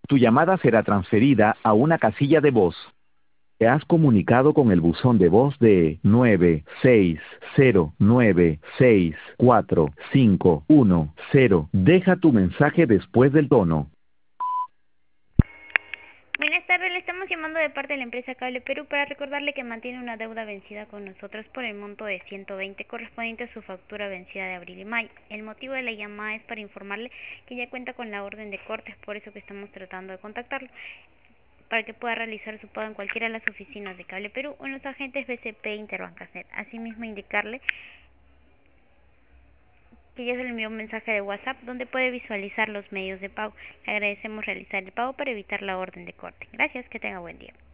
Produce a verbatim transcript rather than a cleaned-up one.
Tu llamada será transferida a una casilla de voz. Te has comunicado con el buzón de voz de nueve seis cero nueve seis cuatro cinco uno cero. Deja tu mensaje después del tono. Buenas tardes, le estamos llamando de parte de la empresa Cable Perú para recordarle que mantiene una deuda vencida con nosotros por el monto de ciento veinte correspondiente a su factura vencida de abril y mayo. El motivo de la llamada es para informarle que ya cuenta con la orden de corte, es por eso que estamos tratando de contactarlo, para que pueda realizar su pago en cualquiera de las oficinas de Cable Perú o en los agentes B C P e Interbancaset. Asimismo, indicarle que ya se le envió un mensaje de WhatsApp donde puede visualizar los medios de pago. Le agradecemos realizar el pago para evitar la orden de corte. Gracias, que tenga buen día.